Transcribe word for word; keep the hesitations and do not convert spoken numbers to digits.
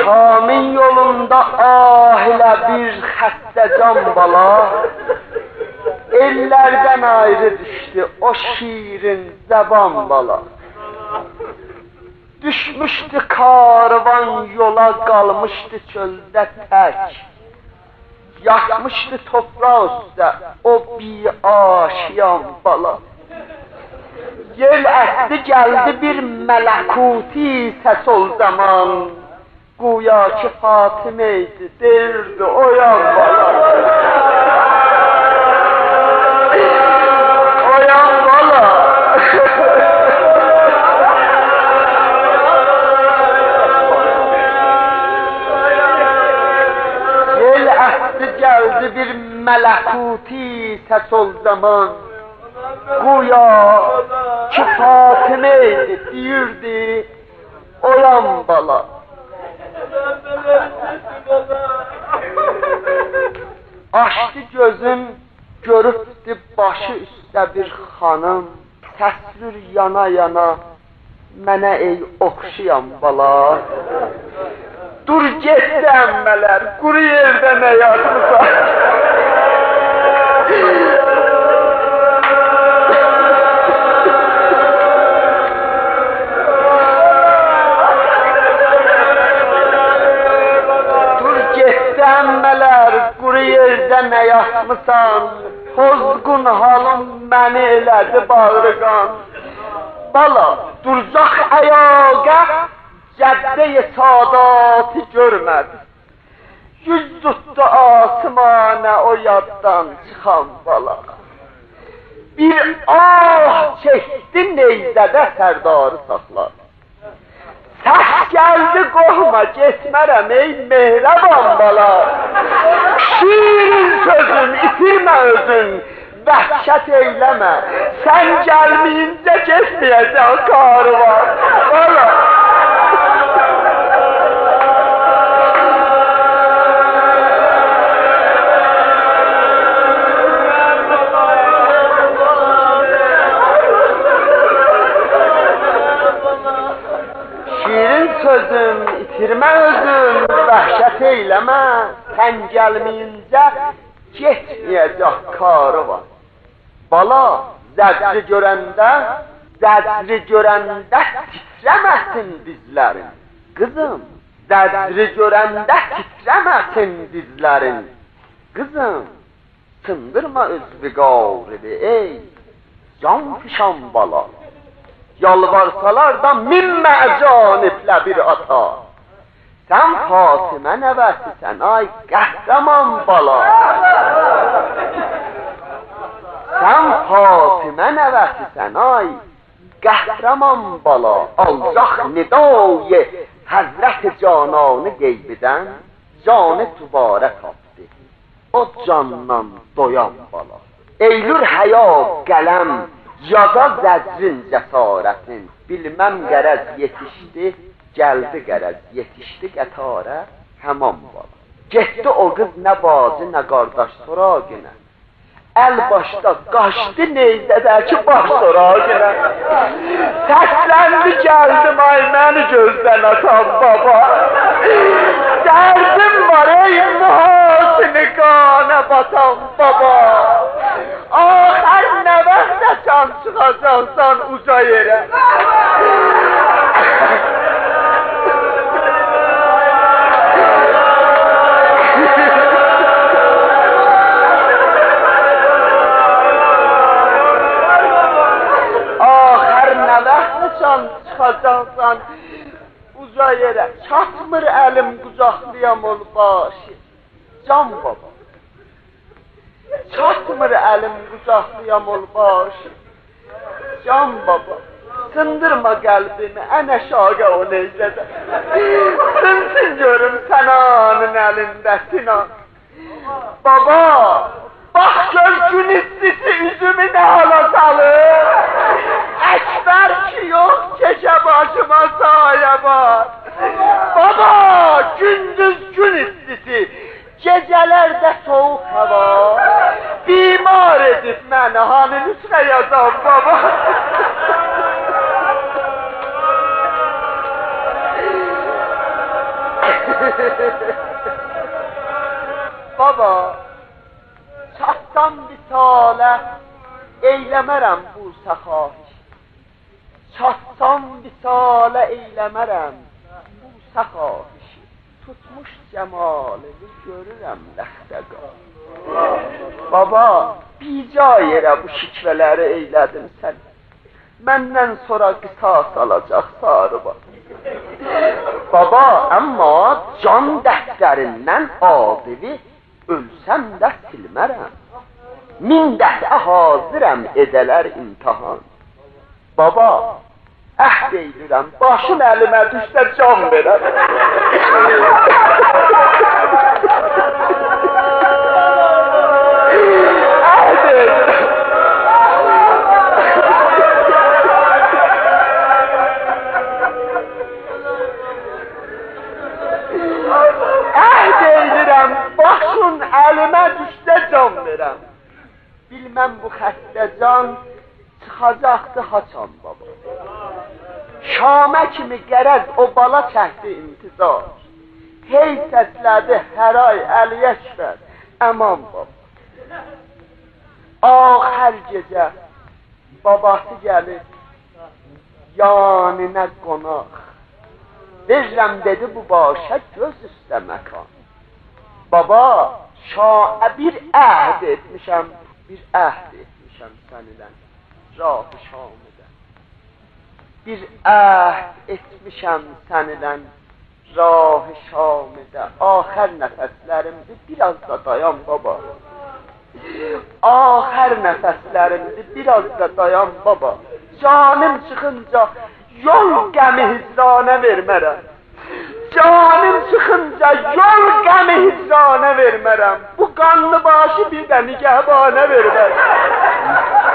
Kamil yolunda ah ile bir xəstə can bala, ellərdən ayrı düşdü o şirin zəban bala. Düşmüşdü karvan yola, qalmışdı çöldə tək, yatmışdı topraq üstə o bi-aşiyan bala. Yel əsdi gəldi bir mələkuti səs ol zaman, güya ki Fatimə idi, derdi oyan bala. Oyan bala. Yel əsdi gəldi bir mələkuti səs ol zaman, güya ki Fatimə idi, deyirdi oyan bala. Açdı gözün, görübdü başı üstə bir xanım, təsvir yana yana, mənə ey oxşayan bala. Dur getdi əmmələr, quru yerdə nə yatmısan? Nə yatmısan, pozğun halım məni elədi bağrıqan. Bala, durcaq əyaqa, cəddə-i sadatı görmədi. Yüz tutdu asmanə o yaddan çıxan bala. Bir ah çəkdi neyzədə sərdarı saxlar. Səs gəldi qohma, getmərəm ey mehraban bala. Şirin sözün, itirmə özün, vəhşət eyləmə, sən gəlməyincə getməyəcək karvan, bala. Şirin sözün, itirmə özün, vəhşət eyləmə, sən gəlməyincə getməyəcək karı var. Bala, zəcri görəndə, zəcri görəndə titrəməsin dizlərin. Qızım, zəcri görəndə titrəməsin dizlərin. Qızım, sındırma özü qavrili, ey can fişan bala. Yalvarsalar da minmə caniblə bir ata. Sən Fatimə nəvəsisən, ay qəhrəman bala. Sən Fatimə nəvəsisən, ay qəhrəman bala. Ancaq nidayı Həzrət Cananı qeybidən canı tübarə tapdı. O candan doyan bala. Eylür həya qələm, yaza zəcrin cəsarətin. Bilməm qərəz yetişdi, gəldi qərəz, yetişdi qətara, həman bala. Getdi o qız nə bacı, nə qardaş soraqinə. Əl başda qaçdı neyzədəki baş soraqinə. Səsləndi gəldim, ay məni gözdən atan baba. Dərdim var ey mühasini qana batan baba. Axər nə vaxtda can çıxacaqsan uca yerə. Can çıxacaqsan uca yerə, çatmır əlim qucaqlayam ol başı, can baba. Çatmır əlim qucaqlayam ol başı, can baba. Sındırma qəlbimi, ənə şaqa o neyzədə. Sınsın görüm sənanın əlində sinan. Baba, bax gör gün istisi üzümü nə hala salır. Əkbər ki yox, çəkə başıma sayə var. Baba, gündüz gün istisi, gecələrdə soğuk hava. Bimar edib məni, hani nüsxə yazam baba. Baba, çatsam visalə, eyləmərəm bu səxahiş. Çatsam visalə, eyləmərəm bu səxahiş. Tutmuş cəmalini görürəm ləxtəqa. Baba, bica yerə bu şikvələri eylədim sən. Məndən sonra qisas alacaq sarıba. Baba, amma can dəftərindən adili ölsəm də silmərəm. Min dəfə hazırəm edələr imtihan. Baba, əhd eylirəm, başın əlimə düşsə can verəm. Əhd eylirəm. Əhd eylirəm, başın əlimə düşsə can verəm. Bilməm bu xəstə can çıxacaqdı haçan baba. Şamə kimi qərəz o bala çəkdi intizar. Hey səslədi hər ay Əliyə şvər, əman baba. Axər gecə babası gəlir, yanına qonaq. Verirəm dedi bu başa göz üstə məkan. Baba, şaə bir əhd etmişəm, bir əhd etmişəm səninlə, rah-ı şamidə. Bir əhd etmişəm səninlə, rah-ı şamidə. Axər nəfəslərimdir, biraz da dayan baba. Axər nəfəslərimdir, biraz da dayan baba. Canım çıxınca yol qəmi hicranə vermərəm. Canım çıxınca yol qəmi hicranə vermərəm. Bu qanlı başı bir də nigəhbanə vermərəm.